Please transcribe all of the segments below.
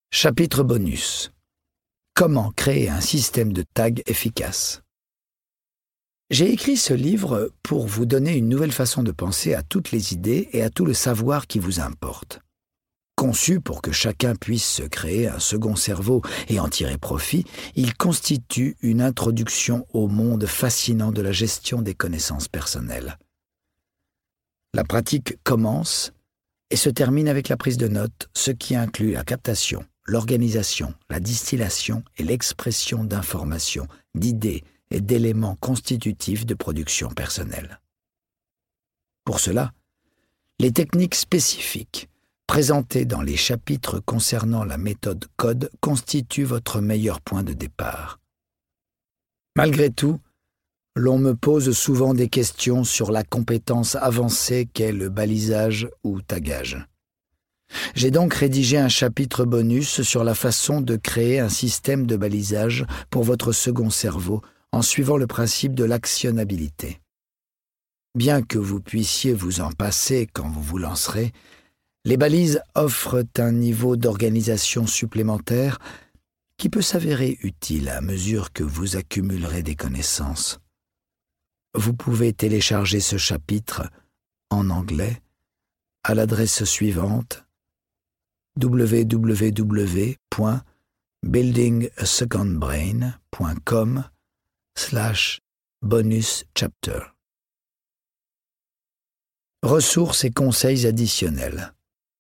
Chapitre bonus. Comment créer un système de tags efficace. J'ai écrit ce livre pour vous donner une nouvelle façon de penser à toutes les idées et à tout le savoir qui vous importe. Conçu pour que chacun puisse se créer un second cerveau et en tirer profit, il constitue une introduction au monde fascinant de la gestion des connaissances personnelles. La pratique commence et se termine avec la prise de notes, ce qui inclut la captation, l'organisation, la distillation et l'expression d'informations, d'idées et d'éléments constitutifs de production personnelle. Pour cela, les techniques spécifiques présentées dans les chapitres concernant la méthode CODE constituent votre meilleur point de départ. Malgré tout, l'on me pose souvent des questions sur la compétence avancée qu'est le balisage ou tagage. J'ai donc rédigé un chapitre bonus sur la façon de créer un système de balisage pour votre second cerveau en suivant le principe de l'actionnabilité. Bien que vous puissiez vous en passer quand vous vous lancerez, les balises offrent un niveau d'organisation supplémentaire qui peut s'avérer utile à mesure que vous accumulerez des connaissances. Vous pouvez télécharger ce chapitre en anglais à l'adresse suivante www.buildingasecondbrain.com/bonus-chapter. Ressources et conseils additionnels.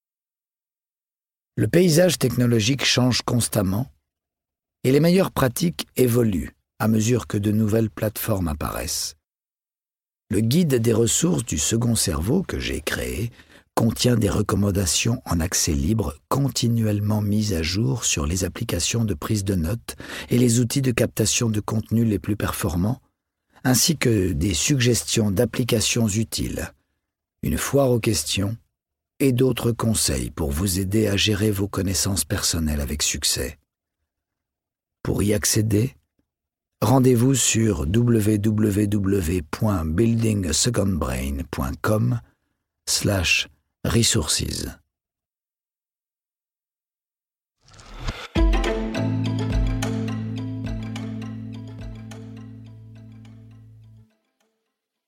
Le paysage technologique change constamment et les meilleures pratiques évoluent à mesure que de nouvelles plateformes apparaissent. Le guide des ressources du second cerveau que j'ai créé contient des recommandations en accès libre continuellement mises à jour sur les applications de prise de notes et les outils de captation de contenu les plus performants, ainsi que des suggestions d'applications utiles, une foire aux questions et d'autres conseils pour vous aider à gérer vos connaissances personnelles avec succès. Pour y accéder, rendez-vous sur www.buildingasecondbrain.com/resources.